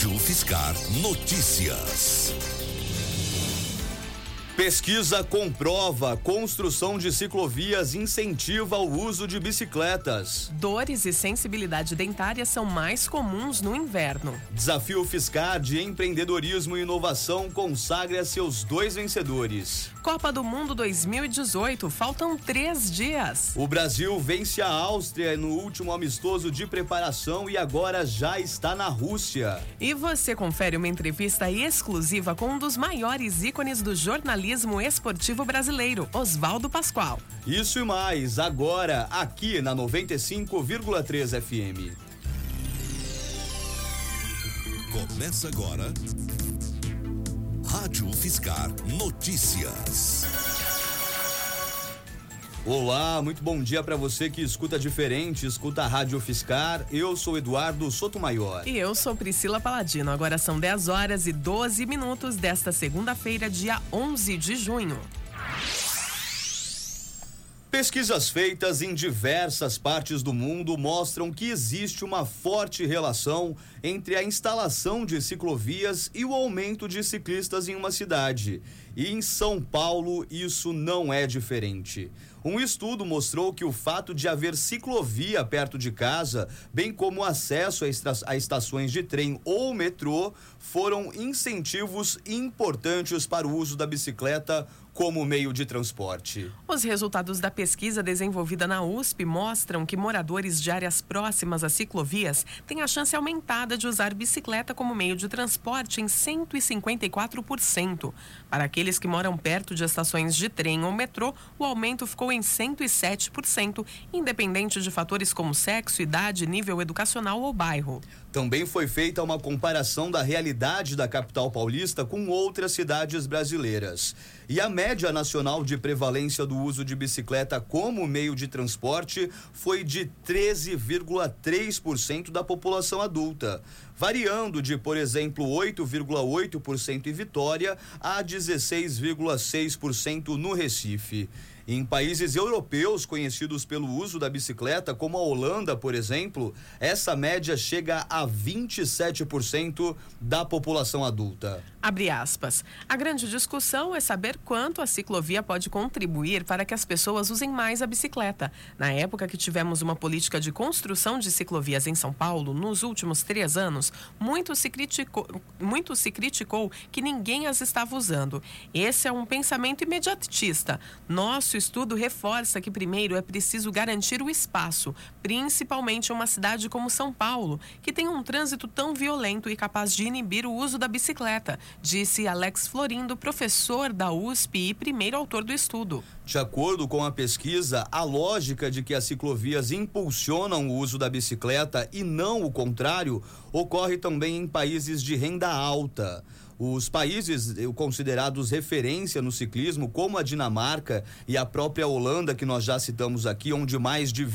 Rádio UFSCar Notícias. Pesquisa comprova: construção de ciclovias incentiva o uso de bicicletas. Dores e sensibilidade dentária são mais comuns no inverno. Desafio UFSCar de empreendedorismo e inovação consagra seus 2 vencedores. Copa do Mundo 2018, faltam 3 dias. O Brasil vence a Áustria no último amistoso de preparação e agora já está na Rússia. E você confere uma entrevista exclusiva com um dos maiores ícones do jornalismo esportivo brasileiro, Oswaldo Pascoal. Isso e mais, agora, aqui na 95,3 FM. Começa agora, Rádio UFSCar Notícias. Olá, muito bom dia para você que escuta diferente, escuta a Rádio UFSCar. Eu sou Eduardo Sotomayor. E eu sou Priscila Paladino. Agora são 10h12 desta segunda-feira, dia 11 de junho. Pesquisas feitas em diversas partes do mundo mostram que existe uma forte relação entre a instalação de ciclovias e o aumento de ciclistas em uma cidade. E em São Paulo isso não é diferente. Um estudo mostrou que o fato de haver ciclovia perto de casa, bem como acesso a estações de trem ou metrô, foram incentivos importantes para o uso da bicicleta como meio de transporte. Os resultados da pesquisa desenvolvida na USP mostram que moradores de áreas próximas a ciclovias têm a chance aumentada de usar bicicleta como meio de transporte em 154%. Para aqueles que moram perto de estações de trem ou metrô, o aumento ficou em 107%, independente de fatores como sexo, idade, nível educacional ou bairro. Também foi feita uma comparação da realidade da capital paulista com outras cidades brasileiras. E a média nacional de prevalência do uso de bicicleta como meio de transporte foi de 13,3% da população adulta, variando de, por exemplo, 8,8% em Vitória a 16,6% no Recife. Em países europeus conhecidos pelo uso da bicicleta, como a Holanda, por exemplo, essa média chega a 27% da população adulta. Abre aspas. A grande discussão é saber quanto a ciclovia pode contribuir para que as pessoas usem mais a bicicleta. Na época que tivemos uma política de construção de ciclovias em São Paulo, nos últimos 3 anos, muito se criticou que ninguém as estava usando. Esse é um pensamento imediatista. Nosso estudo reforça que primeiro é preciso garantir o espaço, principalmente em uma cidade como São Paulo, que tem um trânsito tão violento e capaz de inibir o uso da bicicleta, disse Alex Florindo, professor da USP e primeiro autor do estudo. De acordo com a pesquisa, a lógica de que as ciclovias impulsionam o uso da bicicleta e não o contrário, ocorre também em países de renda alta. Os países considerados referência no ciclismo, como a Dinamarca e a própria Holanda, que nós já citamos aqui, onde mais de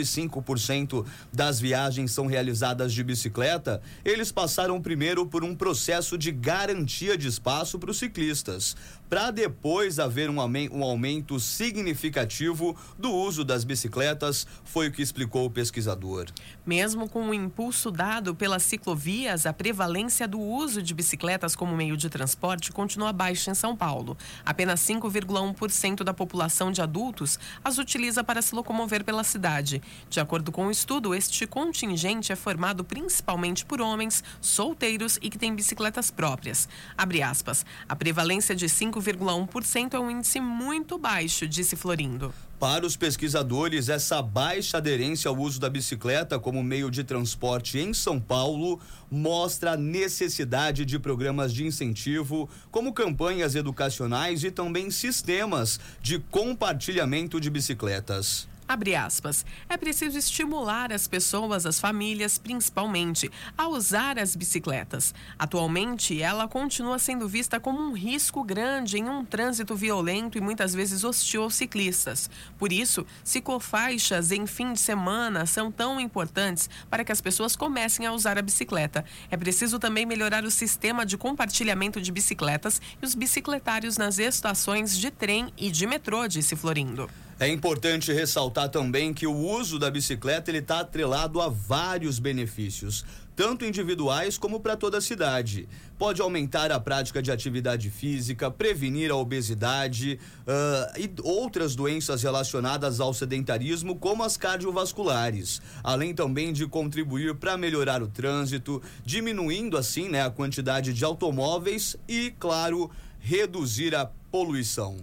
25% das viagens são realizadas de bicicleta, eles passaram primeiro por um processo de garantia de espaço para os ciclistas, para depois haver um aumento significativo do uso das bicicletas, foi o que explicou o pesquisador. Mesmo com o impulso dado pelas ciclovias, a prevalência do uso de bicicletas como meio de transporte continua baixa em São Paulo. Apenas 5,1% da população de adultos as utiliza para se locomover pela cidade. De acordo com o estudo, este contingente é formado principalmente por homens solteiros e que têm bicicletas próprias. Abre aspas. A prevalência de 5,1% é um índice muito baixo, disse Florindo. Para os pesquisadores, essa baixa aderência ao uso da bicicleta como meio de transporte em São Paulo mostra a necessidade de programas de incentivo, como campanhas educacionais e também sistemas de compartilhamento de bicicletas. Abre aspas. É preciso estimular as pessoas, as famílias, principalmente, a usar as bicicletas. Atualmente, ela continua sendo vista como um risco grande em um trânsito violento e muitas vezes hostil aos ciclistas. Por isso, ciclofaixas em fim de semana são tão importantes para que as pessoas comecem a usar a bicicleta. É preciso também melhorar o sistema de compartilhamento de bicicletas e os bicicletários nas estações de trem e de metrô, disse Florindo. É importante ressaltar também que o uso da bicicleta ele está atrelado a vários benefícios, tanto individuais como para toda a cidade. Pode aumentar a prática de atividade física, prevenir a obesidade e outras doenças relacionadas ao sedentarismo, como as cardiovasculares, além também de contribuir para melhorar o trânsito, diminuindo assim, né, a quantidade de automóveis e, claro, reduzir a poluição.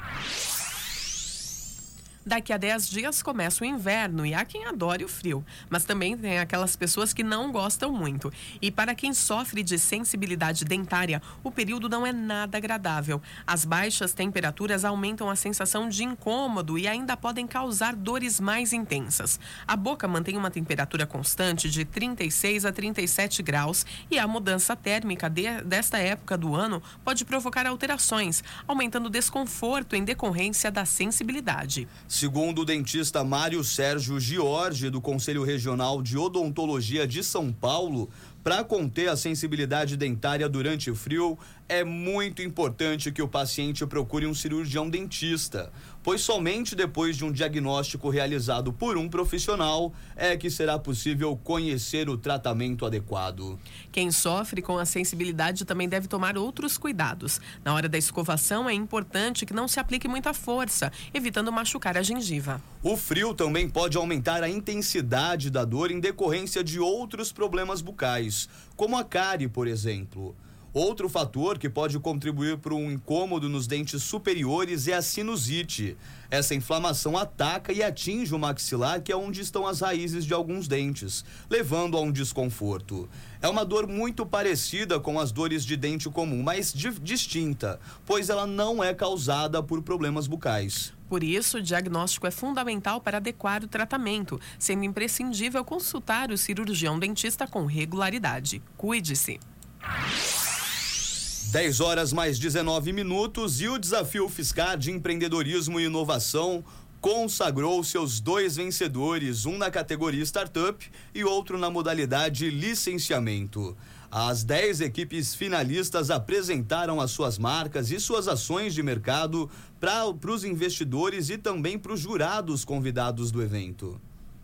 Daqui a 10 dias começa o inverno e há quem adore o frio, mas também tem aquelas pessoas que não gostam muito. E para quem sofre de sensibilidade dentária, o período não é nada agradável. As baixas temperaturas aumentam a sensação de incômodo e ainda podem causar dores mais intensas. A boca mantém uma temperatura constante de 36 a 37 graus e a mudança térmica desta época do ano pode provocar alterações, aumentando o desconforto em decorrência da sensibilidade. Segundo o dentista Mário Sérgio Giorgi, do Conselho Regional de Odontologia de São Paulo, para conter a sensibilidade dentária durante o frio, é muito importante que o paciente procure um cirurgião dentista, pois somente depois de um diagnóstico realizado por um profissional é que será possível conhecer o tratamento adequado. Quem sofre com a sensibilidade também deve tomar outros cuidados. Na hora da escovação é importante que não se aplique muita força, evitando machucar a gengiva. O frio também pode aumentar a intensidade da dor em decorrência de outros problemas bucais, como a cárie, por exemplo. Outro fator que pode contribuir para um incômodo nos dentes superiores é a sinusite. Essa inflamação ataca e atinge o maxilar, que é onde estão as raízes de alguns dentes, levando a um desconforto. É uma dor muito parecida com as dores de dente comum, mas distinta, pois ela não é causada por problemas bucais. Por isso, o diagnóstico é fundamental para adequar o tratamento, sendo imprescindível consultar o cirurgião dentista com regularidade. Cuide-se. 10 horas mais 19 minutos e o Desafio Fiscar de Empreendedorismo e Inovação consagrou seus 2 vencedores, um na categoria Startup e outro na modalidade Licenciamento. As 10 equipes finalistas apresentaram as suas marcas e suas ações de mercado para os investidores e também para os jurados convidados do evento.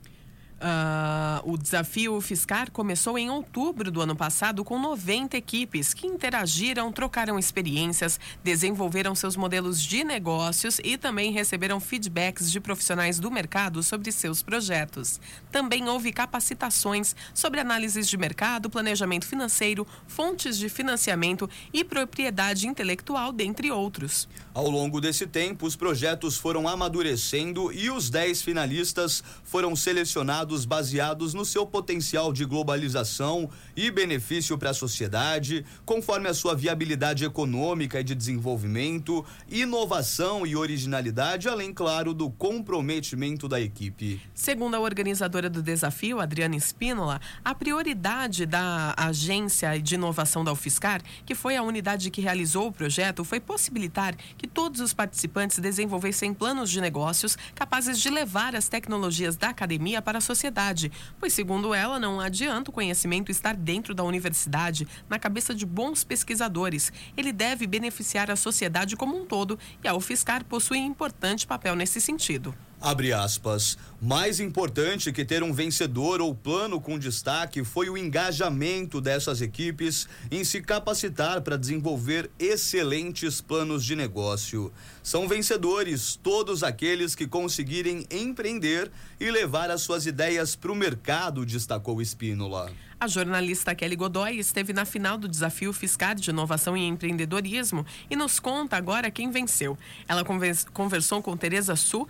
O Desafio Fiscar começou em outubro do ano passado com 90 equipes que interagiram, trocaram experiências, desenvolveram seus modelos de negócios e também receberam feedbacks de profissionais do mercado sobre seus projetos. Também houve capacitações sobre análises de mercado, planejamento financeiro, fontes de financiamento e propriedade intelectual, dentre outros. Ao longo desse tempo, os projetos foram amadurecendo e os 10 finalistas foram selecionados baseados no seu potencial de globalização e benefício para a sociedade, conforme a sua viabilidade econômica e de desenvolvimento, inovação e originalidade, além, claro, do comprometimento da equipe. Segundo a organizadora do desafio, Adriana Espínola, a prioridade da Agência de Inovação da UFSCar, que foi a unidade que realizou o projeto, foi possibilitar que todos os participantes desenvolvessem planos de negócios capazes de levar as tecnologias da academia para a sociedade, pois, segundo ela, não adianta o conhecimento estar dentro da universidade, na cabeça de bons pesquisadores. Ele deve beneficiar a sociedade como um todo e a UFSCar possui importante papel nesse sentido. Abre aspas. Mais importante que ter um vencedor ou plano com destaque foi o engajamento dessas equipes em se capacitar para desenvolver excelentes planos de negócio. São vencedores todos aqueles que conseguirem empreender e levar as suas ideias para o mercado, destacou Espínola. A jornalista Kelly Godoy esteve na final do Desafio Fiscar de Inovação e Empreendedorismo e nos conta agora quem venceu. Ela conversou com Tereza Su,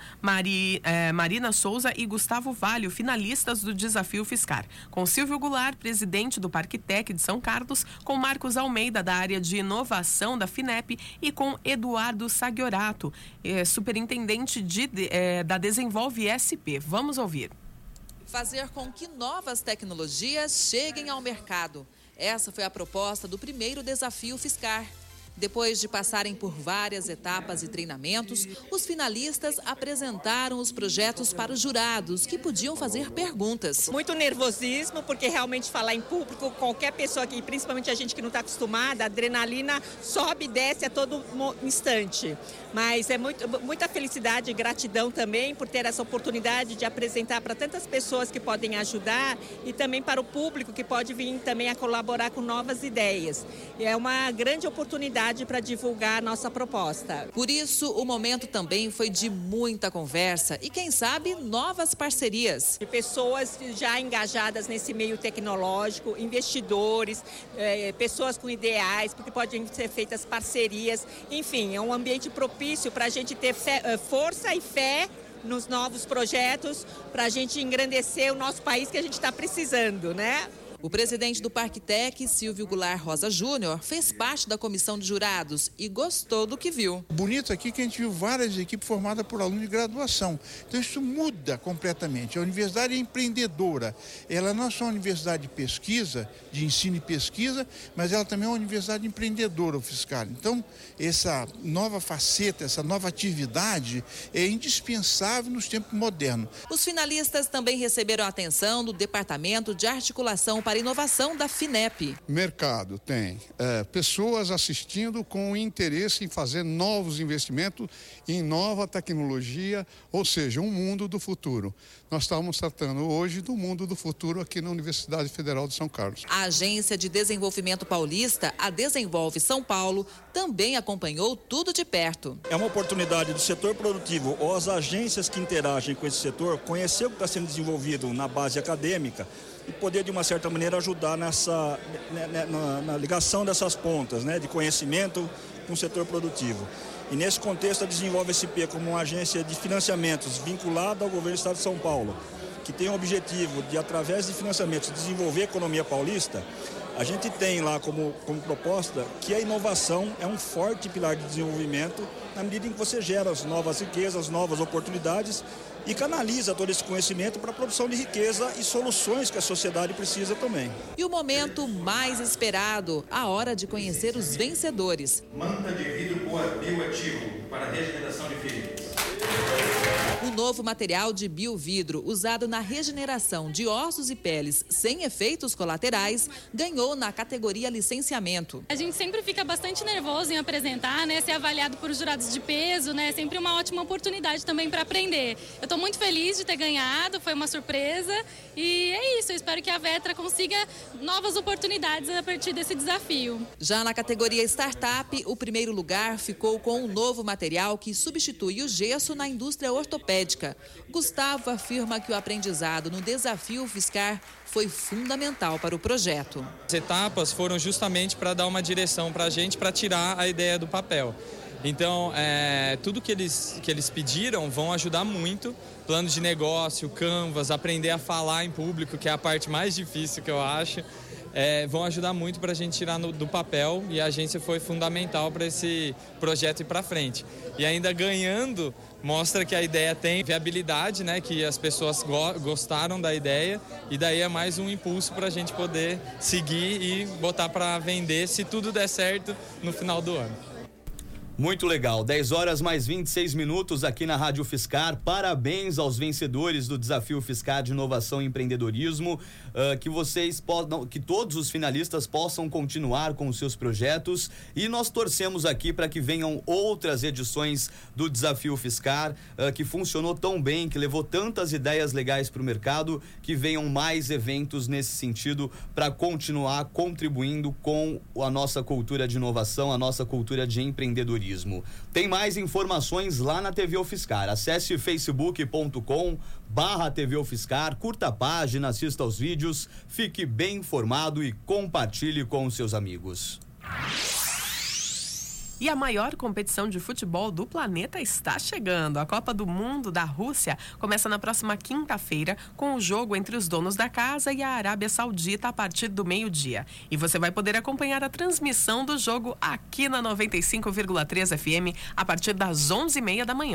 Marina Souza e Gustavo Valho, finalistas do Desafio Fiscar, com Silvio Goulart, presidente do Parque Tec de São Carlos, com Marcos Almeida, da área de inovação da FINEP, e com Eduardo Saghiorato, superintendente da Desenvolve SP. Vamos ouvir. Fazer com que novas tecnologias cheguem ao mercado. Essa foi a proposta do primeiro Desafio Fiscar. Depois de passarem por várias etapas e treinamentos, os finalistas apresentaram os projetos para os jurados, que podiam fazer perguntas. Muito nervosismo, porque realmente falar em público, qualquer pessoa aqui, principalmente a gente que não está acostumada, a adrenalina sobe e desce a todo instante. Mas é muita felicidade e gratidão também por ter essa oportunidade de apresentar para tantas pessoas que podem ajudar e também para o público que pode vir também a colaborar com novas ideias. É uma grande oportunidade para divulgar a nossa proposta. Por isso, o momento também foi de muita conversa e, quem sabe, novas parcerias. De pessoas já engajadas nesse meio tecnológico, investidores, pessoas com ideais, porque podem ser feitas parcerias. Enfim, é um ambiente propício para a gente ter força e fé nos novos projetos, para a gente engrandecer o nosso país que a gente está precisando, né? O presidente do Parktec, Silvio Goulart Rosa Júnior, fez parte da comissão de jurados e gostou do que viu. Bonito aqui que a gente viu várias equipes formadas por alunos de graduação. Então isso muda completamente. A universidade é empreendedora. Ela não é só uma universidade de pesquisa, de ensino e pesquisa, mas ela também é uma universidade empreendedora, o Fiscar. Então essa nova faceta, essa nova atividade é indispensável nos tempos modernos. Os finalistas também receberam a atenção do Departamento de Articulação para a Inovação da FINEP. Mercado tem pessoas assistindo com interesse em fazer novos investimentos em nova tecnologia, ou seja, um mundo do futuro. Nós estamos tratando hoje do mundo do futuro aqui na Universidade Federal de São Carlos. A Agência de Desenvolvimento Paulista, a Desenvolve São Paulo, também acompanhou tudo de perto. É uma oportunidade do setor produtivo ou as agências que interagem com esse setor conhecer o que está sendo desenvolvido na base acadêmica e poder, de uma certa maneira, ajudar na ligação dessas pontas, né, de conhecimento com o setor produtivo. E nesse contexto, a Desenvolve SP, como uma agência de financiamentos vinculada ao governo do Estado de São Paulo, que tem o objetivo de, através de financiamentos, desenvolver a economia paulista, a gente tem lá como proposta que a inovação é um forte pilar de desenvolvimento na medida em que você gera as novas riquezas, novas oportunidades e canaliza todo esse conhecimento para a produção de riqueza e soluções que a sociedade precisa também. E o momento mais esperado, a hora de conhecer os vencedores. Manta de vidro bioativo para regeneração de feridas. O novo material de biovidro usado na regeneração de ossos e peles sem efeitos colaterais ganhou na categoria licenciamento. A gente sempre fica bastante nervoso em apresentar, né? Ser avaliado por jurados de peso, né? Sempre uma ótima oportunidade também para aprender. Eu estou muito feliz de ter ganhado, foi uma surpresa e é isso. Eu espero que a Vetra consiga novas oportunidades a partir desse desafio. Já na categoria Startup, o primeiro lugar ficou com um novo material que substitui o gesso na indústria ortopédica. Gustavo afirma que o aprendizado no Desafio Fiscar foi fundamental para o projeto. As etapas foram justamente para dar uma direção para a gente, para tirar a ideia do papel. Então, tudo que eles pediram vão ajudar muito. Plano de negócio, Canvas, aprender a falar em público, que é a parte mais difícil que eu acho. Vão ajudar muito para a gente tirar do papel e a agência foi fundamental para esse projeto ir para frente. E ainda ganhando, mostra que a ideia tem viabilidade, né? Que as pessoas gostaram da ideia e daí é mais um impulso para a gente poder seguir e botar para vender, se tudo der certo, no final do ano. Muito legal, 10 horas mais 26 minutos aqui na Rádio Fiscar. Parabéns aos vencedores do Desafio Fiscar de Inovação e Empreendedorismo, que todos os finalistas possam continuar com os seus projetos e nós torcemos aqui para que venham outras edições do Desafio Fiscar, que funcionou tão bem, que levou tantas ideias legais para o mercado, que venham mais eventos nesse sentido para continuar contribuindo com a nossa cultura de inovação, a nossa cultura de empreendedorismo. Tem mais informações lá na TV UFSCar. Acesse facebook.com/TV UFSCar, curta a página, assista aos vídeos, fique bem informado e compartilhe com os seus amigos. E a maior competição de futebol do planeta está chegando. A Copa do Mundo da Rússia começa na próxima quinta-feira com o jogo entre os donos da casa e a Arábia Saudita a partir do meio-dia. E você vai poder acompanhar a transmissão do jogo aqui na 95,3 FM a partir das 11h30 da manhã.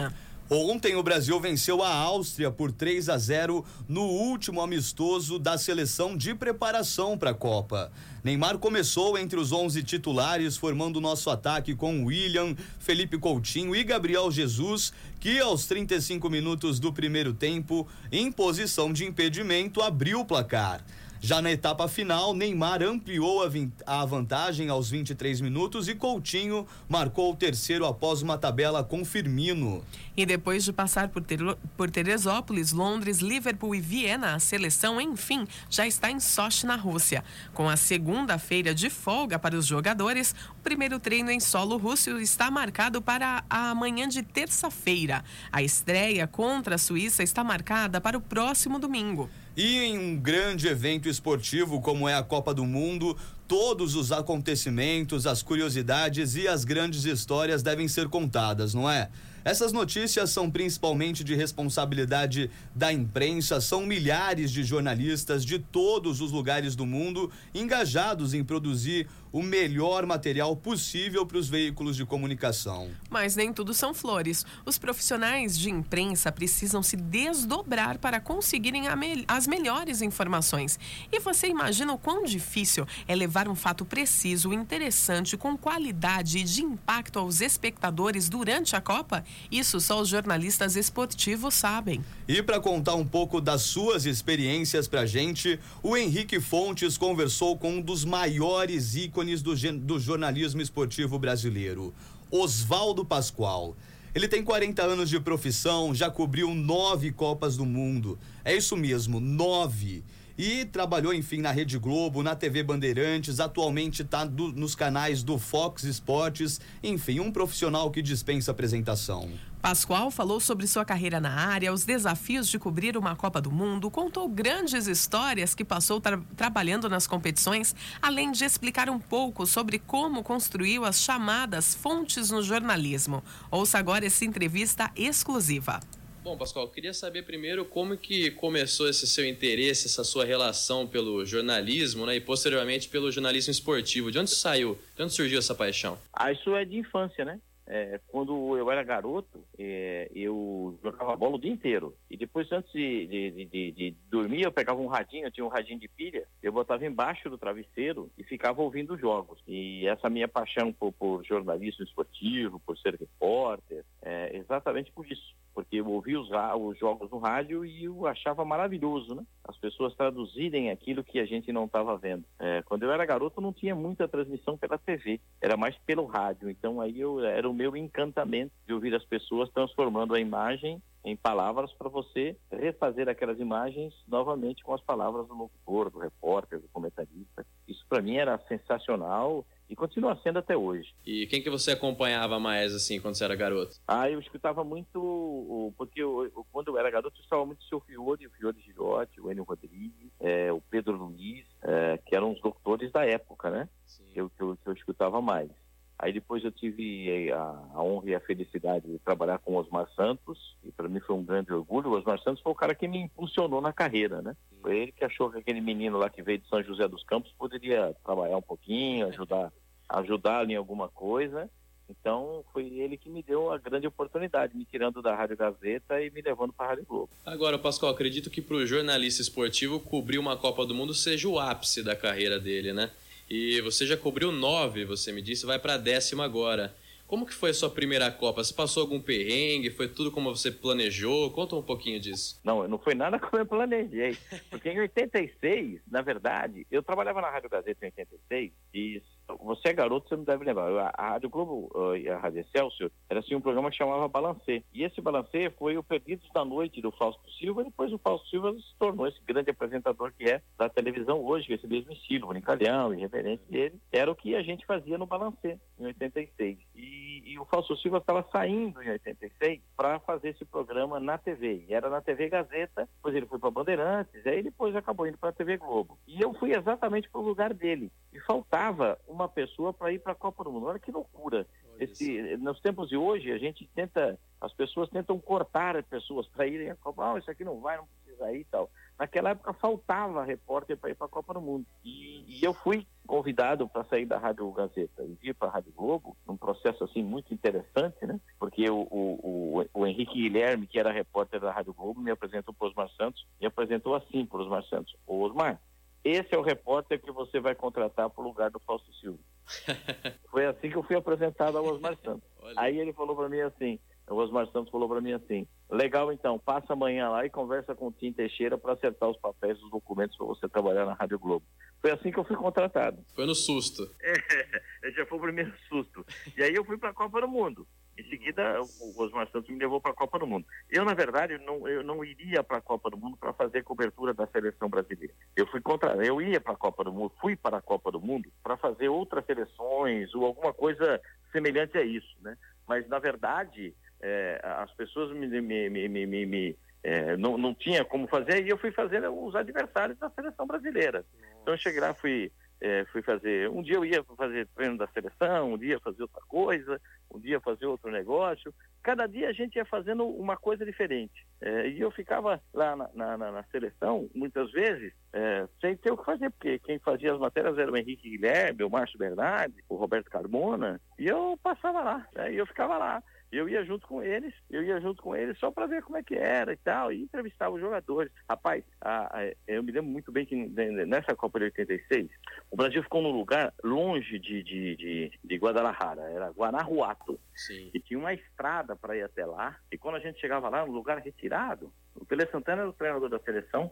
Ontem o Brasil venceu a Áustria por 3-0 no último amistoso da seleção de preparação para a Copa. Neymar começou entre os 11 titulares, formando o nosso ataque com William, Felipe Coutinho e Gabriel Jesus, que aos 35 minutos do primeiro tempo, em posição de impedimento, abriu o placar. Já na etapa final, Neymar ampliou a vantagem aos 23 minutos e Coutinho marcou o terceiro após uma tabela com Firmino. E depois de passar por Teresópolis, Londres, Liverpool e Viena, a seleção, enfim, já está em Sochi, na Rússia. Com a segunda-feira de folga para os jogadores, o primeiro treino em solo russo está marcado para a manhã de terça-feira. A estreia contra a Suíça está marcada para o próximo domingo. E em um grande evento esportivo como é a Copa do Mundo, todos os acontecimentos, as curiosidades e as grandes histórias devem ser contadas, não é? Essas notícias são principalmente de responsabilidade da imprensa, são milhares de jornalistas de todos os lugares do mundo engajados em produzir o melhor material possível para os veículos de comunicação. Mas nem tudo são flores. Os profissionais de imprensa precisam se desdobrar para conseguirem as melhores informações. E você imagina o quão difícil é levar um fato preciso, interessante, com qualidade e de impacto aos espectadores durante a Copa? Isso só os jornalistas esportivos sabem. E para contar um pouco das suas experiências pra gente, o Henrique Fontes conversou com um dos maiores ícones do jornalismo esportivo brasileiro, Oswaldo Pascoal. Ele tem 40 anos de profissão, já cobriu 9 Copas do Mundo. É isso mesmo, 9. E trabalhou, enfim, na Rede Globo, na TV Bandeirantes, atualmente está nos canais do Fox Sports, enfim, um profissional que dispensa apresentação. Pascoal falou sobre sua carreira na área, os desafios de cobrir uma Copa do Mundo, contou grandes histórias que passou trabalhando nas competições, além de explicar um pouco sobre como construiu as chamadas fontes no jornalismo. Ouça agora essa entrevista exclusiva. Bom, Pascoal, eu queria saber primeiro como que começou esse seu interesse, essa sua relação pelo jornalismo, né, e posteriormente pelo jornalismo esportivo. De onde saiu? De onde surgiu essa paixão? Isso é de infância, né? Quando eu era garoto, eu jogava bola o dia inteiro. E depois, antes de dormir, eu pegava um radinho, eu tinha um radinho de pilha, eu botava embaixo do travesseiro e ficava ouvindo os jogos. E essa minha paixão por jornalismo esportivo, por ser repórter, é exatamente por isso. Porque eu ouvia os jogos no rádio e eu achava maravilhoso, né? As pessoas traduzirem aquilo que a gente não estava vendo. Quando eu era garoto, não tinha muita transmissão pela TV, era mais pelo rádio. Então aí era o meu encantamento de ouvir as pessoas transformando a imagem em palavras para você refazer aquelas imagens novamente com as palavras do locutor, do repórter, do comentarista. Isso para mim era sensacional e continua sendo até hoje. E quem que você acompanhava mais, assim, quando você era garoto? Eu escutava muito, porque quando eu era garoto, eu escutava muito o seu Fiore, o Fiore Girotti, o Enio Rodrigues, o Pedro Luiz, que eram os doutores da época, né? Que eu escutava mais. Aí depois eu tive a honra e a felicidade de trabalhar com o Osmar Santos, e para mim foi um grande orgulho. O Osmar Santos foi o cara que me impulsionou na carreira, né? Foi ele que achou que aquele menino lá que veio de São José dos Campos poderia trabalhar um pouquinho, ajudar em alguma coisa. Então foi ele que me deu a grande oportunidade, me tirando da Rádio Gazeta e me levando para a Rádio Globo. Agora, Pascoal, acredito que para o jornalista esportivo cobrir uma Copa do Mundo seja o ápice da carreira dele, né? E você já cobriu 9, você me disse, vai para a 10ª agora. Como que foi a sua primeira Copa? Você passou algum perrengue? Foi tudo como você planejou? Conta um pouquinho disso. Não foi nada como eu planejei. Porque em 86, na verdade, eu trabalhava na Rádio Gazeta em 86 e você é garoto, você não deve lembrar. A Rádio Globo e a Rádio Excelsior era assim um programa que chamava Balancê. E esse Balancê foi o Perdidos da Noite do Fausto Silva, e depois o Fausto Silva se tornou esse grande apresentador que é da televisão hoje, esse mesmo estilo, brincalhão, irreverente dele. Era o que a gente fazia no Balancê, em 86. E o Fausto Silva estava saindo em 86 para fazer esse programa na TV. E era na TV Gazeta, depois ele foi para Bandeirantes, aí depois acabou indo para a TV Globo. E eu fui exatamente para o lugar dele. E faltava uma pessoa para ir para a Copa do Mundo. Olha que loucura. Nos tempos de hoje, as pessoas tentam cortar as pessoas para irem a Copa. Isso aqui não vai, não precisa ir e tal. naquela época faltava repórter para ir para a Copa do Mundo. E eu fui convidado para sair da Rádio Gazeta e vir para a Rádio Globo, num processo assim muito interessante, né? Porque o Henrique Guilherme, que era repórter da Rádio Globo, me apresentou para o Osmar Santos e apresentou assim para o Osmar Santos: ô Osmar, esse é o repórter que você vai contratar para o lugar do Fausto Silva. Foi assim que eu fui apresentado ao Osmar Santos. Aí ele falou para mim assim, o Osmar Santos falou para mim assim: legal, então, passa amanhã lá e conversa com o Tim Teixeira para acertar os papéis dos documentos para você trabalhar na Rádio Globo. Foi assim que eu fui contratado. Foi no susto. Já foi o primeiro susto. E aí eu fui para a Copa do Mundo. Em seguida, o Osmar Santos me levou para a Copa do Mundo. Eu, na verdade, eu não iria para a Copa do Mundo para fazer cobertura da seleção brasileira. Eu ia para a Copa do Mundo, fui para a Copa do Mundo para fazer outras seleções ou alguma coisa semelhante a isso, né? Mas, na verdade, as pessoas não tinha como fazer, e eu fui fazer os adversários da seleção brasileira. Então eu cheguei lá, fui fazer, um dia eu ia fazer treino da seleção, um dia fazer outra coisa, um dia fazer outro negócio. Cada dia a gente ia fazendo uma coisa diferente. E eu ficava lá na seleção, muitas vezes, sem ter o que fazer, porque quem fazia as matérias era o Henrique Guilherme, o Márcio Bernardi, o Roberto Carmona, e eu passava lá, e eu ficava lá. Eu ia junto com eles só para ver como é que era e tal, e entrevistava os jogadores. Rapaz, eu me lembro muito bem que nessa Copa de 86, o Brasil ficou num lugar longe de Guadalajara, era Guanajuato. Sim. E tinha uma estrada para ir até lá, e quando a gente chegava lá, num lugar retirado, o Pelé Santana era o treinador da seleção,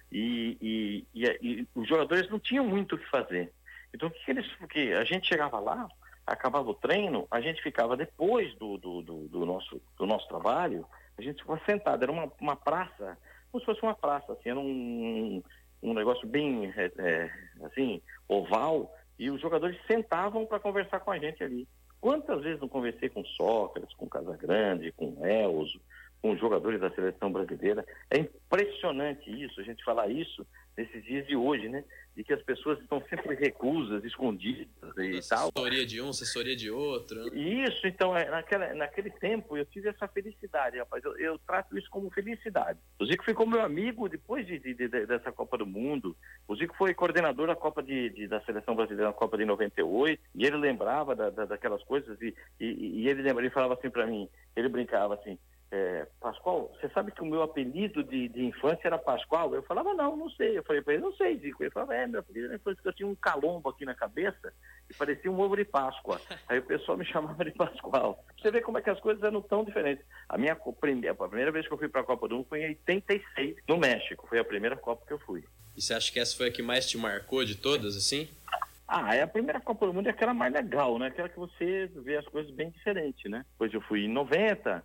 e os jogadores não tinham muito o que fazer. Então, porque a gente chegava lá, acabava o treino, a gente ficava depois do nosso trabalho, a gente ficava sentado, era uma praça, como se fosse uma praça, assim, era um negócio bem, assim, oval, e os jogadores sentavam para conversar com a gente ali. Quantas vezes não conversei com Sócrates, com Casagrande, com Elzo, com os jogadores da seleção brasileira? É impressionante isso, a gente falar isso nesses dias de hoje, né? De que as pessoas estão sempre reclusas, escondidas e tal. Assessoria de um, assessoria de outro. Né? Isso, então, naquele tempo eu tive essa felicidade, rapaz. Eu trato isso como felicidade. O Zico ficou meu amigo depois dessa Copa do Mundo. O Zico foi coordenador da Copa da Seleção Brasileira na Copa de 98, e ele lembrava daquelas coisas, e ele falava assim para mim, ele brincava assim: Pascoal, você sabe que o meu apelido de infância era Pascoal? Eu falava, não sei. Eu falei para ele, não sei, Zico. Ele falava, meu apelido de infância, que eu tinha um calombo aqui na cabeça e parecia um ovo de Páscoa. Aí o pessoal me chamava de Pascoal. Você vê como é que as coisas eram tão diferentes. A primeira vez que eu fui para a Copa do Mundo foi em 86, no México. Foi a primeira Copa que eu fui. E você acha que essa foi a que mais te marcou de todas, assim? A primeira Copa do Mundo é aquela mais legal, né? Aquela que você vê as coisas bem diferentes, né? Depois eu fui em 90...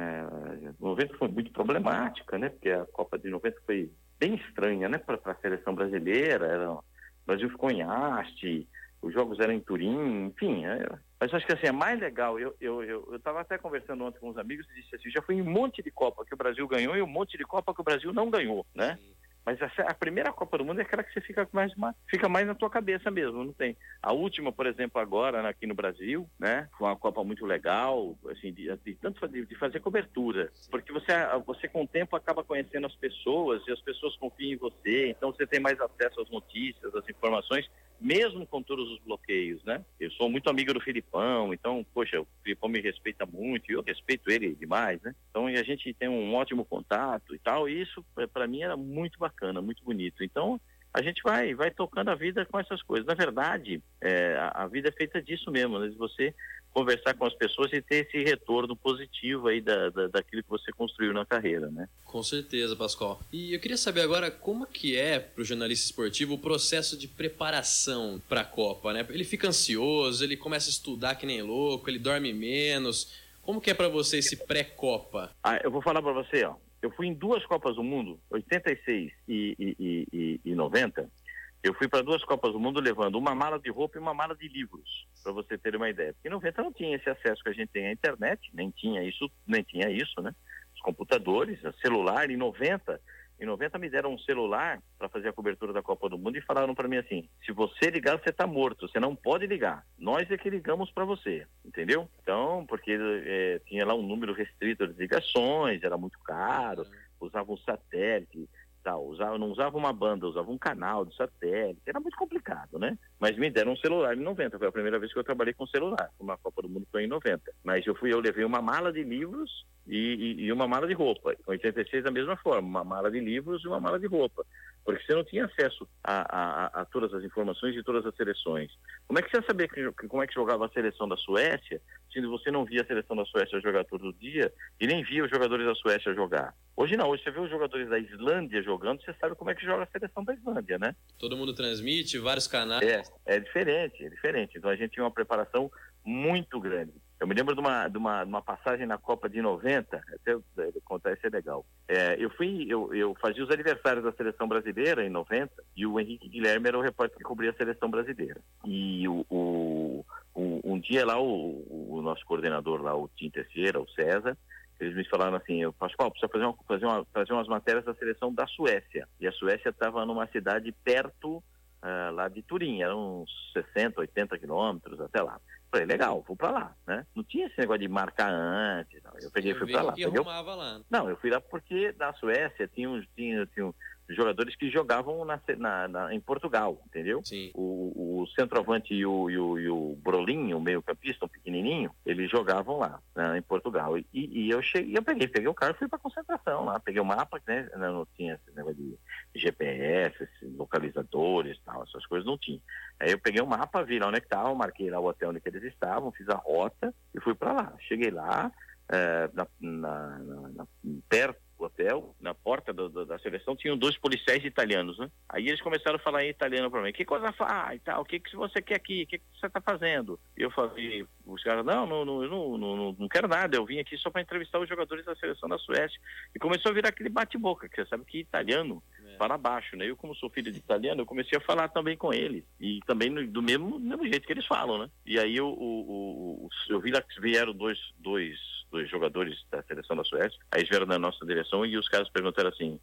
90 foi muito problemática, né? Porque a Copa de 90 foi bem estranha, né? Para a seleção brasileira. O Brasil ficou em haste, os jogos eram em Turim, enfim. Mas acho que assim, é mais legal. Eu estava até conversando ontem com uns amigos e disse assim: já fui em um monte de Copa que o Brasil ganhou e um monte de Copa que o Brasil não ganhou, né? Mas a primeira Copa do Mundo é aquela que você fica mais na tua cabeça mesmo, não tem. A última, por exemplo, agora aqui no Brasil, né? Foi uma Copa muito legal, assim, de fazer cobertura. Porque você com o tempo acaba conhecendo as pessoas e as pessoas confiam em você, então você tem mais acesso às notícias, às informações, mesmo com todos os bloqueios, né? Eu sou muito amigo do Filipão, então, poxa, o Filipão me respeita muito e eu respeito ele demais, né? Então, a gente tem um ótimo contato e tal, e isso, para mim, era muito bacana, muito bonito. Então, a gente vai tocando a vida com essas coisas. Na verdade, a vida é feita disso mesmo, né? De você conversar com as pessoas e ter esse retorno positivo aí daquilo que você construiu na carreira, né? Com certeza, Pascoal. E eu queria saber agora como que é para o jornalista esportivo o processo de preparação para a Copa, né? Ele fica ansioso, ele começa a estudar que nem louco, ele dorme menos. Como que é para você esse pré-Copa? Eu vou falar para você, ó. Eu fui em 2 Copas do Mundo, 86 e 90. Eu fui para 2 Copas do Mundo levando uma mala de roupa e uma mala de livros, para você ter uma ideia. Porque em 90 não tinha esse acesso que a gente tem à internet, nem tinha isso, né? Os computadores, o celular. Em 90 me deram um celular para fazer a cobertura da Copa do Mundo e falaram para mim assim: se você ligar, você está morto, você não pode ligar. Nós é que ligamos para você, entendeu? Então, porque tinha lá um número restrito de ligações, era muito caro, usava um satélite. tal. Eu não usava uma banda, eu usava um canal de satélite. Era muito complicado, né? Mas me deram um celular em 90. Foi a primeira vez que eu trabalhei com celular. Uma Copa do Mundo foi em 90. Mas eu levei uma mala de livros e uma mala de roupa. Em 86 da mesma forma, uma mala de livros e uma mala de roupa. Porque você não tinha acesso a todas as informações de todas as seleções. Como é que você ia saber como é que jogava a seleção da Suécia, se você não via a seleção da Suécia jogar todo dia e nem via os jogadores da Suécia jogar? Hoje não, hoje você vê os jogadores da Islândia jogando, você sabe como é que joga a seleção da Islândia, né? Todo mundo transmite, vários canais. É diferente. Então a gente tinha uma preparação muito grande. Eu me lembro de uma passagem na Copa de 90, até contar isso é legal. Eu fazia os aniversários da seleção brasileira em 90 e o Henrique Guilherme era o repórter que cobria a seleção brasileira. E um dia lá, o nosso coordenador lá, o Tim Teixeira, o César, eles me falaram assim, Pascoal, precisa fazer umas matérias da seleção da Suécia. E a Suécia estava numa cidade perto lá de Turim, eram uns 60, 80 quilômetros até lá. Falei, legal, vou pra lá, né? Não tinha esse negócio de marcar antes, não. Eu fui pra lá. Lá. Não, eu fui lá porque na Suécia tinha jogadores que jogavam em Portugal, entendeu? Sim. O centroavante e o Brolinho, o meio-campista, um pequenininho, eles jogavam lá, né, em Portugal. E eu peguei o carro e fui pra concentração lá. Peguei o mapa, né? Não tinha esse negócio de GPS, esses localizadores e tal, essas coisas não tinha. Aí eu peguei o mapa, vi lá onde é que estava, marquei lá o hotel onde eles estavam, fiz a rota e fui pra lá. Cheguei lá, perto do hotel, na porta da seleção, tinham 2 policiais italianos, né? Aí eles começaram a falar em italiano pra mim. Que coisa faz e tal? O que você quer aqui? O que você tá fazendo? E eu falei, os caras, não quero nada. Eu vim aqui só pra entrevistar os jogadores da seleção da Suécia. E começou a virar aquele bate-boca, que você sabe que italiano fala baixo, né? Eu, como sou filho de italiano, eu comecei a falar também com eles. E também do mesmo jeito que eles falam, né? E aí eu vi lá que vieram dois jogadores da seleção da Suécia, aí vieram na nossa direção e os caras perguntaram assim,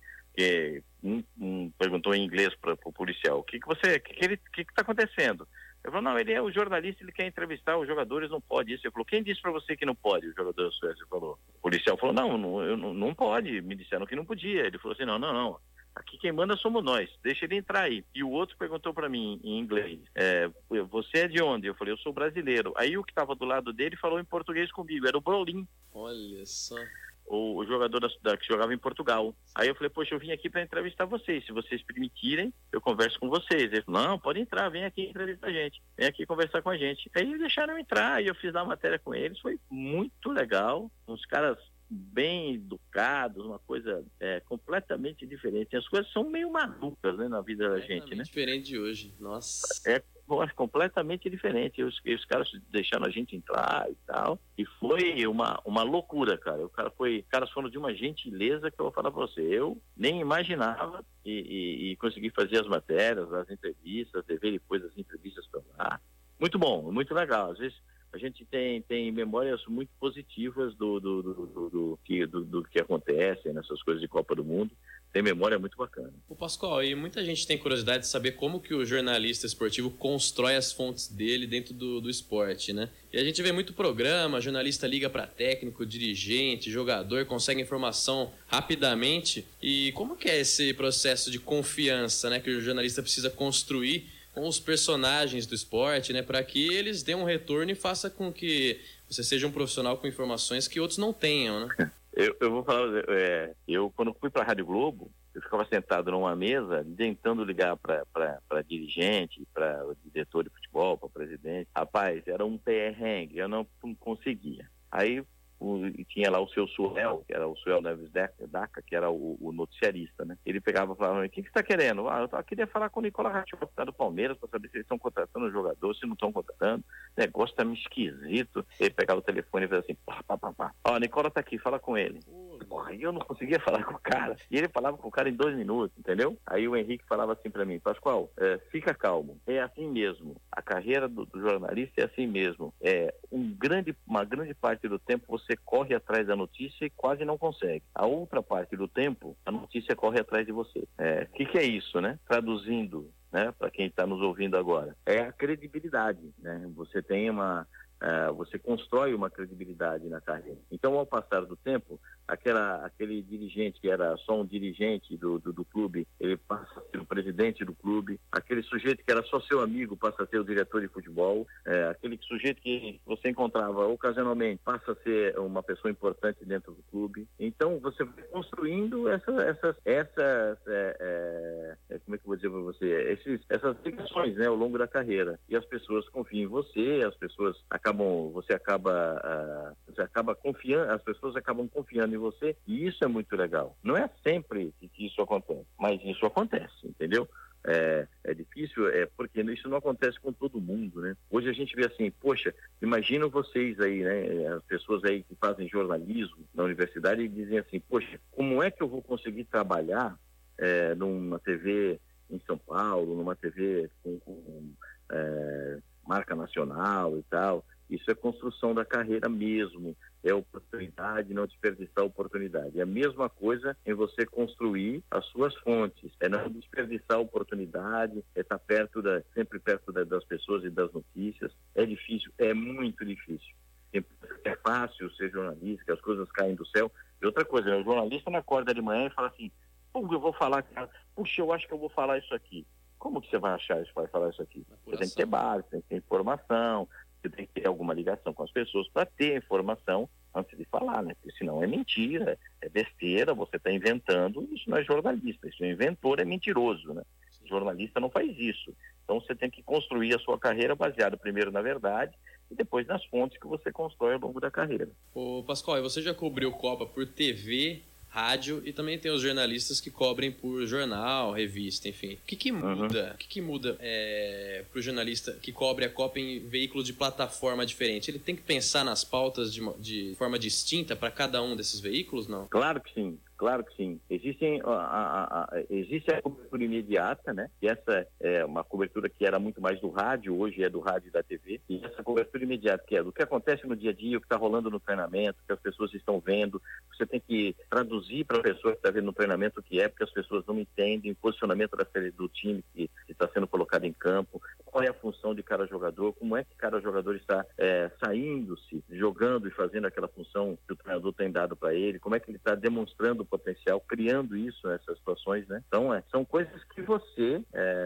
um perguntou em inglês para o policial, o que está acontecendo? Eu falei, não, ele é o jornalista, ele quer entrevistar os jogadores, não pode isso. Ele falou, quem disse para você que não pode? O jogador da Suécia falou. O policial falou, não pode, me disseram que não podia. Ele falou assim, não. Aqui quem manda somos nós, deixa ele entrar aí. E o outro perguntou para mim em inglês, você é de onde? Eu falei, eu sou brasileiro. Aí o que estava do lado dele falou em português comigo, era o Brolin. Olha só. O jogador que jogava em Portugal. Aí eu falei, poxa, eu vim aqui para entrevistar vocês, se vocês permitirem, eu converso com vocês. Ele falou, não, pode entrar, vem aqui entrevistar a gente, vem aqui conversar com a gente. Aí eles deixaram eu entrar, e eu fiz a matéria com eles, foi muito legal, uns caras bem educados, uma coisa completamente diferente. As coisas são meio malucas, né, na vida da gente, né? Diferente de hoje, nossa. Completamente diferente. Os caras deixaram a gente entrar e tal, e foi uma loucura, cara. Os caras foram de uma gentileza que eu vou falar pra você. Eu nem imaginava e consegui fazer as matérias, as entrevistas, ver depois as entrevistas pra lá. Muito bom, muito legal. Às vezes a gente tem memórias muito positivas do que acontece nessas coisas de Copa do Mundo. Tem memória muito bacana. O Pascoal, e muita gente tem curiosidade de saber como que o jornalista esportivo constrói as fontes dele dentro do esporte, né? E a gente vê muito programa, jornalista liga para técnico, dirigente, jogador, consegue informação rapidamente. E como que é esse processo de confiança, né, que o jornalista precisa construir com os personagens do esporte, né, para que eles dêem um retorno e faça com que você seja um profissional com informações que outros não tenham, né? Eu vou falar, eu quando fui para a Rádio Globo, eu ficava sentado numa mesa tentando ligar para dirigente, para diretor de futebol, para presidente. Rapaz, era um perrengue, eu não conseguia. Aí tinha lá o seu Suel, que era o Suel Neves Daca, que era o noticiarista, né? Ele pegava e falava, o que você está querendo? Eu queria falar com o Nicola Ratio, do Palmeiras, para saber se eles estão contratando o jogador, se não estão contratando. O negócio tá meio esquisito. Ele pegava o telefone e fazia assim, pá. Ó, o Nicola tá aqui, fala com ele. Aí eu não conseguia falar com o cara. E ele falava com o cara em 2 minutos, entendeu? Aí o Henrique falava assim para mim, Pascoal, fica calmo. É assim mesmo. A carreira do jornalista é assim mesmo. Uma grande parte do tempo você corre atrás da notícia e quase não consegue. A outra parte do tempo, a notícia corre atrás de você. O que é isso, né? Traduzindo, né, para quem está nos ouvindo agora, é a credibilidade, né? Você tem você constrói uma credibilidade na carreira. Então, ao passar do tempo, aquele dirigente que era só um dirigente do clube, ele passa a ser o presidente do clube. Aquele sujeito que era só seu amigo passa a ser o diretor de futebol. Aquele sujeito que você encontrava ocasionalmente passa a ser uma pessoa importante dentro do clube. Então, você vai construindo essas como é que eu vou dizer para você? Essas ligações, né, ao longo da carreira. E as pessoas confiam em você, as pessoas acabam confiando, as pessoas acabam confiando em você, e isso é muito legal. Não é sempre que isso acontece, mas isso acontece, entendeu? É difícil, porque isso não acontece com todo mundo, né? Hoje a gente vê assim, poxa, imagina vocês aí, né? As pessoas aí que fazem jornalismo na universidade e dizem assim, poxa, como é que eu vou conseguir trabalhar numa TV em São Paulo, numa TV com marca nacional e tal? Isso é construção da carreira mesmo, é oportunidade, não desperdiçar a oportunidade. É a mesma coisa em você construir as suas fontes, é não desperdiçar a oportunidade, é estar sempre perto das pessoas e das notícias. É difícil, é muito difícil. É fácil ser jornalista, que as coisas caem do céu. E outra coisa, o jornalista não acorda de manhã e fala assim, eu vou falar, puxa, eu acho que eu vou falar isso aqui. Como que você vai achar isso, vai falar isso aqui? Você tem que ter base, tem que ter informação, você tem que ter alguma ligação com as pessoas para ter informação antes de falar, né? Porque senão é mentira, é besteira, você está inventando, isso não é jornalista, isso é inventor, é mentiroso, né? O jornalista não faz isso. Então você tem que construir a sua carreira baseada primeiro na verdade e depois nas fontes que você constrói ao longo da carreira. Ô Pascoal, você já cobriu Copa por TV, rádio e também tem os jornalistas que cobrem por jornal, revista, enfim. O que muda? O que muda para o jornalista que cobre a Copa em veículos de plataforma diferente? Ele tem que pensar nas pautas de forma distinta para cada um desses veículos, não? Claro que sim. Claro que sim. Existe a cobertura imediata, né? E essa é uma cobertura que era muito mais do rádio, hoje é do rádio e da TV. E essa cobertura imediata, que é do que acontece no dia a dia, o que está rolando no treinamento, o que as pessoas estão vendo. Você tem que traduzir para a pessoa que está vendo no treinamento o que é, porque as pessoas não entendem o posicionamento do time que está sendo colocado em campo, qual é a função de cada jogador, como é que cada jogador está saindo-se, jogando e fazendo aquela função que o treinador tem dado para ele, como é que ele está demonstrando potencial, criando essas situações, né? Então, são coisas que você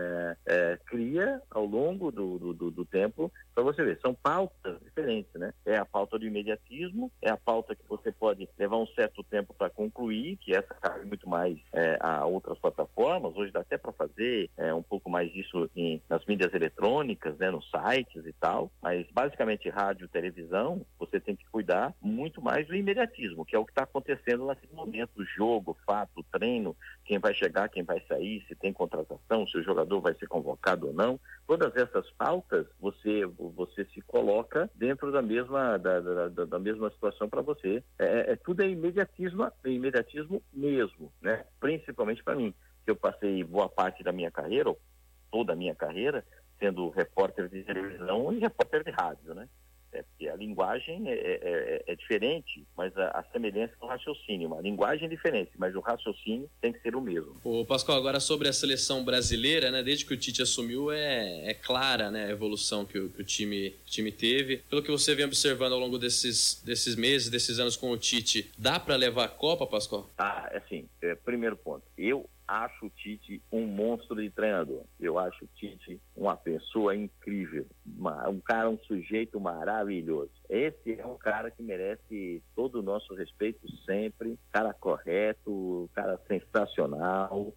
cria ao longo do tempo para você ver. São pautas diferentes, né? É a pauta do imediatismo, é a pauta que você pode levar um certo tempo para concluir, que essa cabe muito mais a outras plataformas. Hoje dá até para fazer um pouco mais disso nas mídias eletrônicas, né? Nos sites e tal, mas basicamente rádio, televisão, você tem que cuidar muito mais do imediatismo, que é o que está acontecendo naquele momento, jogo, fato, treino, quem vai chegar, quem vai sair, se tem contratação, se o jogador vai ser convocado ou não. Todas essas pautas você se coloca dentro da mesma situação para você. Tudo é imediatismo mesmo, né? Principalmente para mim, que eu passei boa parte da minha carreira, ou toda a minha carreira, sendo repórter de televisão e repórter de rádio, né? Porque a linguagem é diferente, mas a semelhança é o raciocínio. A linguagem é diferente, mas o raciocínio tem que ser o mesmo. Ô Pascoal, agora sobre a seleção brasileira, né? Desde que o Tite assumiu, é clara, né, a evolução que o time teve. Pelo que você vem observando ao longo desses meses, desses anos com o Tite, dá para levar a Copa, Pascoal? Assim, primeiro ponto. Eu acho o Tite um monstro de treinador. Eu acho o Tite uma pessoa incrível, um sujeito maravilhoso. Esse é um cara que merece todo o nosso respeito sempre, cara correto, cara sensacional.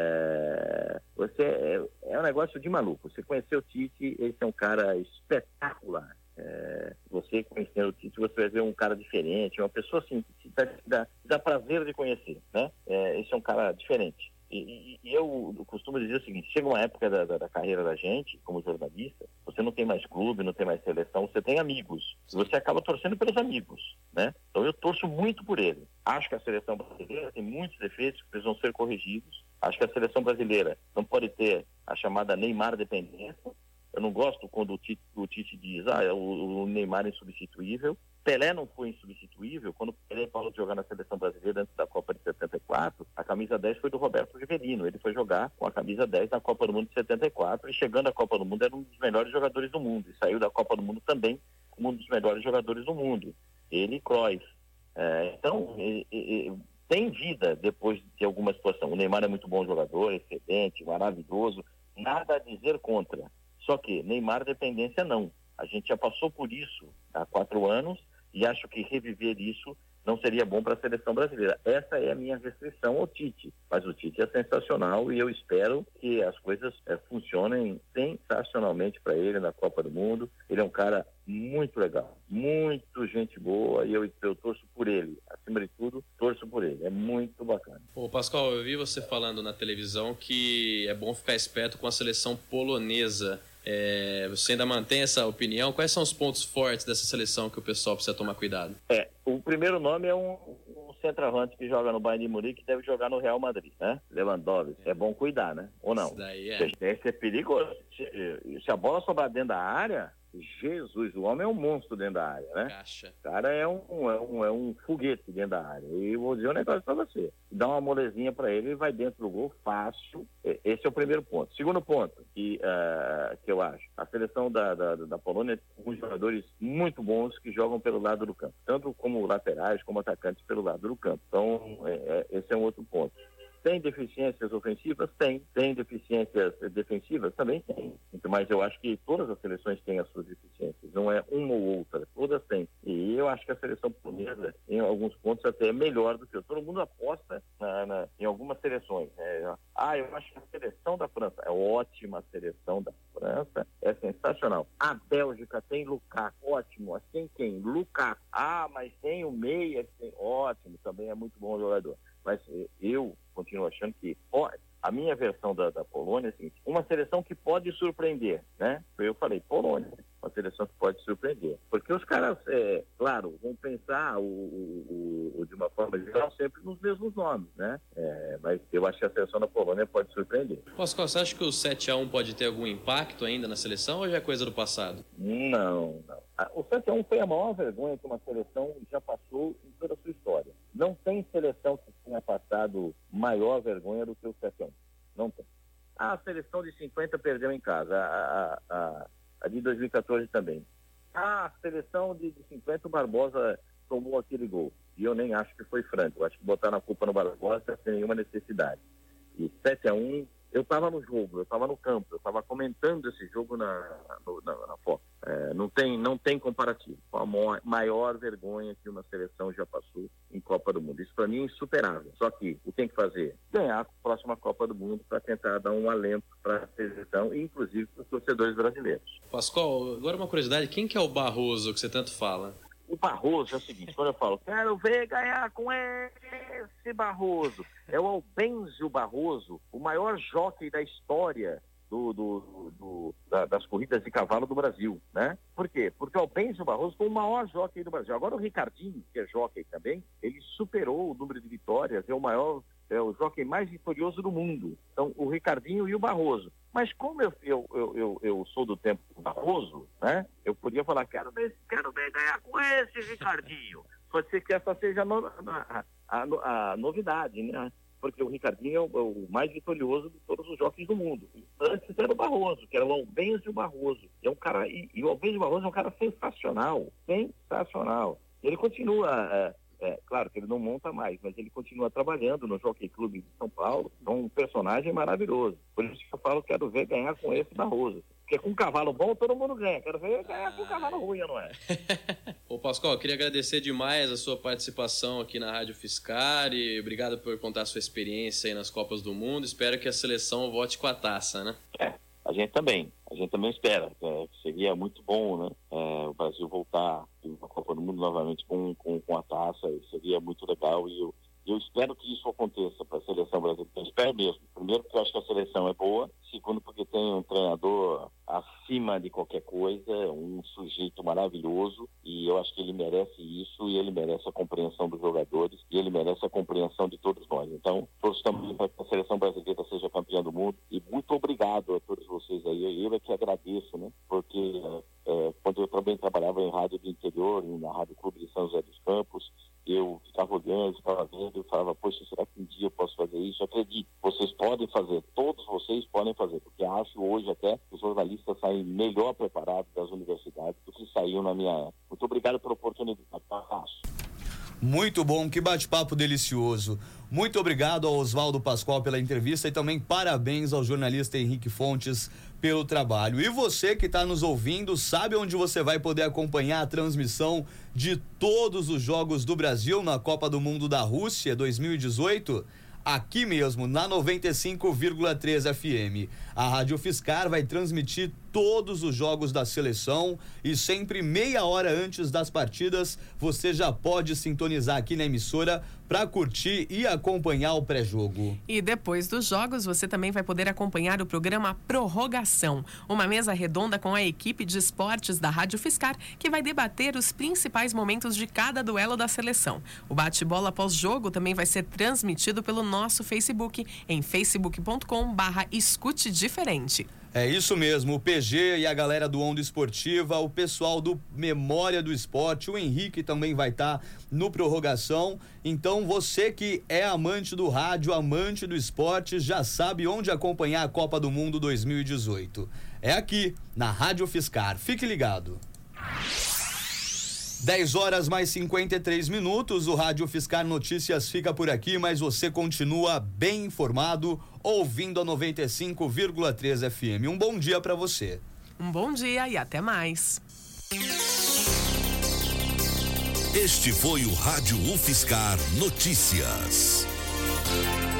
É um negócio de maluco. Você conheceu o Tite, esse é um cara espetacular. Você conhecendo o Tite, você vai ver um cara diferente, uma pessoa assim, que dá prazer de conhecer, né? Esse é um cara diferente. E eu costumo dizer o seguinte: chega uma época da carreira da gente, como jornalista, você não tem mais clube, não tem mais seleção, você tem amigos. E você acaba torcendo pelos amigos, né? Então eu torço muito por ele. Acho que a seleção brasileira tem muitos defeitos que precisam ser corrigidos. Acho que a seleção brasileira não pode ter a chamada Neymar dependência. Eu não gosto quando o Tite diz, o Neymar é insubstituível. Pelé não foi insubstituível. Quando o Pelé parou de jogar na seleção brasileira antes da Copa de 74, a camisa 10 foi do Roberto Rivelino. Ele foi jogar com a camisa 10 na Copa do Mundo de 74 e chegando à Copa do Mundo era um dos melhores jogadores do mundo. E saiu da Copa do Mundo também um dos melhores jogadores do mundo, ele e Cruyff. Então, tem vida depois de alguma situação. O Neymar é muito bom jogador, excelente, maravilhoso, nada a dizer contra. Só que Neymar dependência não. A gente já passou por isso há 4 anos e acho que reviver isso não seria bom para a seleção brasileira. Essa é a minha restrição ao Tite. Mas o Tite é sensacional e eu espero que as coisas funcionem sensacionalmente para ele na Copa do Mundo. Ele é um cara muito legal, muito gente boa e eu torço por ele. Acima de tudo, torço por ele. É muito bacana. Ô Pascoal, eu vi você falando na televisão que é bom ficar esperto com a seleção polonesa. Você ainda mantém essa opinião? Quais são os pontos fortes dessa seleção que o pessoal precisa tomar cuidado? O primeiro nome é um centroavante que joga no Bayern de Munique, que deve jogar no Real Madrid, né? Lewandowski. É bom cuidar, né? Ou não? Isso daí Esse é perigoso. Se a bola sobrar dentro da área, Jesus, o homem é um monstro dentro da área, né? Caixa. O cara é um foguete dentro da área. E eu vou dizer um negócio pra você. Dá uma molezinha pra ele e vai dentro do gol fácil. Esse é o primeiro ponto. Segundo ponto, que eu acho. A seleção da Polônia tem alguns jogadores muito bons que jogam pelo lado do campo. Tanto como laterais, como atacantes pelo lado do campo. Então, esse é um outro ponto. Tem deficiências ofensivas? Tem. Tem deficiências defensivas? Também tem. Mas eu acho que todas as seleções têm as suas deficiências. Não é uma ou outra. Todas têm. E eu acho que a seleção polonesa, em alguns pontos, até é melhor do que eu. Todo mundo aposta em algumas seleções. Eu acho que a seleção da França é ótima. A seleção da França é sensacional. A Bélgica tem Lukaku. Ótimo. Assim quem? Lukaku. Mas tem o Meia. Ótimo. Também é muito bom jogador. Mas eu continuo achando que a minha versão da Polônia é a seguinte: uma seleção que pode surpreender, né? Eu falei, Polônia, uma seleção que pode surpreender. Porque os caras, claro, vão pensar de uma forma geral sempre nos mesmos nomes, né? Mas eu acho que a seleção da Polônia pode surpreender. Pascoal, você acha que o 7-1 pode ter algum impacto ainda na seleção ou já é coisa do passado? Não. O 7-1 foi a maior vergonha que uma seleção já passou em toda a sua história. Não tem seleção que tenha passado maior vergonha do que o 7-1. Não tem. A seleção de 50 perdeu em casa. A de 2014 também. A seleção de 50, o Barbosa tomou aquele gol. E eu nem acho que foi franco. Eu acho que botaram a culpa no Barbosa sem nenhuma necessidade. E 7-1, eu estava no jogo, eu estava no campo, eu estava comentando esse jogo na Fox. Não tem comparativo. A maior vergonha que uma seleção já passou em Copa do Mundo. Isso para mim é insuperável. Só que o que tem que fazer? Ganhar a próxima Copa do Mundo para tentar dar um alento para a seleção e inclusive para os torcedores brasileiros. Pascoal, agora uma curiosidade, quem que é o Barroso que você tanto fala? O Barroso é o seguinte, quando eu falo, quero ver ganhar com esse Barroso, é o Albenzio Barroso, o maior jockey da história das corridas de cavalo do Brasil, né? Por quê? Porque o Albenzio Barroso foi o maior jockey do Brasil. Agora o Ricardinho, que é jockey também, ele superou o número de vitórias, é o jockey mais vitorioso do mundo. Então, o Ricardinho e o Barroso. Mas como eu sou do tempo do Barroso, né? Eu podia falar, quero ver ganhar com esse Ricardinho. Pode ser que essa seja a novidade, né? Porque o Ricardinho é o mais vitorioso de todos os jockeys do mundo. Antes era o Barroso, que era o Albenzio Barroso. É um cara, e o Albenzio Barroso é um cara sensacional. Ele continua... claro que ele não monta mais, mas ele continua trabalhando no Jockey Clube de São Paulo. É um personagem maravilhoso. Por isso que eu falo, quero ver ganhar com esse Barroso. Porque com um cavalo bom, todo mundo ganha. Quero ver ganhar com um cavalo ruim, não é? Ô Pascoal, eu queria agradecer demais a sua participação aqui na Rádio Fiscari. Obrigado por contar a sua experiência aí nas Copas do Mundo. Espero que a seleção volte com a taça, né? A gente também espera. Seria muito bom, né? O Brasil voltar à Copa do Mundo novamente com a taça. Seria muito legal e eu espero que isso aconteça para a seleção brasileira. Eu espero mesmo. Primeiro, porque eu acho que a seleção é boa. Segundo, porque tem um treinador acima de qualquer coisa, um sujeito maravilhoso. E eu acho que ele merece isso e ele merece a compreensão dos jogadores e ele merece a compreensão de todos nós. Então, todos também para que a seleção brasileira seja campeã do mundo. E muito obrigado a todos vocês aí. Eu é que agradeço, né? Porque quando eu também trabalhava em rádio do interior, na Rádio Clube de São José dos Campos, eu ficava olhando, ficava vendo, eu falava, poxa, será que um dia eu posso fazer isso? Acredite, vocês podem fazer, todos vocês podem fazer, porque acho hoje até que os jornalistas saem melhor preparados das universidades do que saíram na minha época. Muito obrigado pela oportunidade. Muito bom, que bate-papo delicioso. Muito obrigado ao Oswaldo Pascoal pela entrevista e também parabéns ao jornalista Henrique Fontes pelo trabalho. E você que está nos ouvindo, sabe onde você vai poder acompanhar a transmissão de todos os jogos do Brasil na Copa do Mundo da Rússia 2018? Aqui mesmo, na 95,3 FM. A Rádio Fiscar vai transmitir todos os jogos da seleção e sempre meia hora antes das partidas você já pode sintonizar aqui na emissora para curtir e acompanhar o pré-jogo. E depois dos jogos você também vai poder acompanhar o programa Prorrogação, uma mesa redonda com a equipe de esportes da Rádio Fiscar que vai debater os principais momentos de cada duelo da seleção. O bate-bola pós-jogo também vai ser transmitido pelo nosso Facebook em facebook.com/escute diferente. É isso mesmo, o PG e a galera do Onda Esportiva, o pessoal do Memória do Esporte, o Henrique também vai estar no Prorrogação. Então você que é amante do rádio, amante do esporte, já sabe onde acompanhar a Copa do Mundo 2018. É aqui, na Rádio Fiscar. Fique ligado. 10h mais 53 o Rádio Fiscar Notícias fica por aqui, mas você continua bem informado ouvindo a 95,3 FM. Um bom dia para você. Um bom dia e até mais. Este foi o Rádio UFSCar Notícias.